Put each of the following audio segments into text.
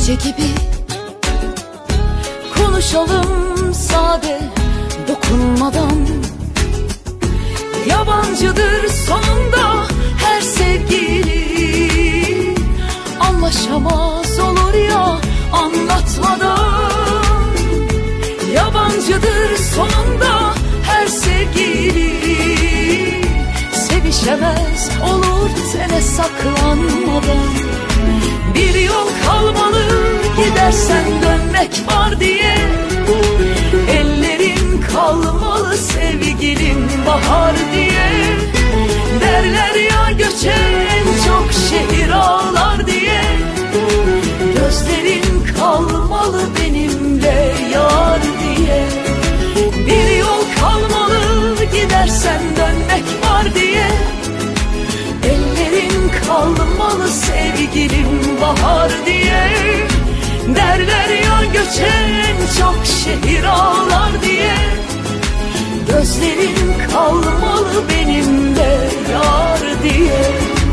gece gibi konuşalım sade, dokunmadan. Yabancıdır sonunda her sevgili, anlaşamaz olur ya anlatmadan. Yabancıdır sonunda her sevgili, sevişemez olur tene saklanmadan. Bir yol kalmalı gidersen dönmek var diye, ellerin kalmalı sevgilim bahar diye. Derler ya göçen çok şehir ağlar diye, gözlerin kalmalı benimle yar diye. Bir yol kalmalı gidersen dönmek var diye, ellerin kalmalı sevgilim bahar diye. Derler ya göçen çok şehir ağlar diye, gözlerin kalmalı benimle yar diye.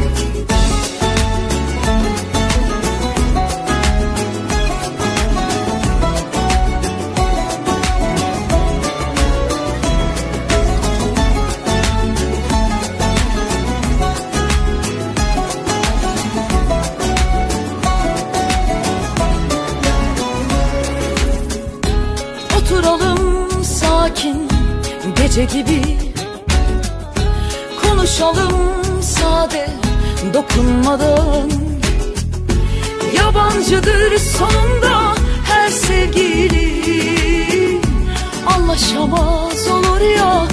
Oturalım sakin gece gibi, konuşalım sade, dokunmadan. Yabancıdır sonunda her sevgili, anlaşamaz olur ya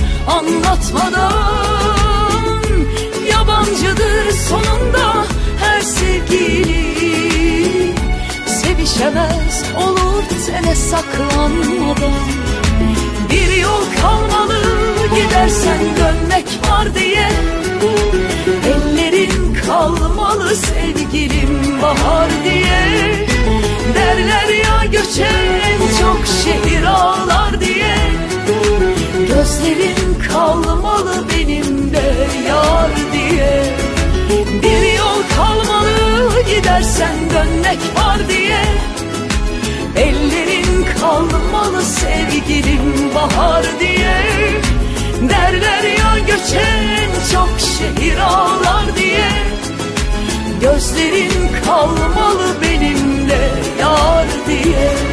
anlatmadan. Yabancıdır sonunda her sevgili, sevişemez olur tene saklanmadan. Bir yol kalmalı gidersen dönmek var diye, ellerin kalmalı sevgilim bahar diye. Derler ya göçen çok şehir ağlar diye, gözlerin kalmalı benimle yar diye. Bir yol kalmalı gidersen dönmek var diye, ellerin kalmalı sevgilim bahar diye. Derler ya göçen çok şehir ağlar diye, gözlerin kalmalı benimle yar diye.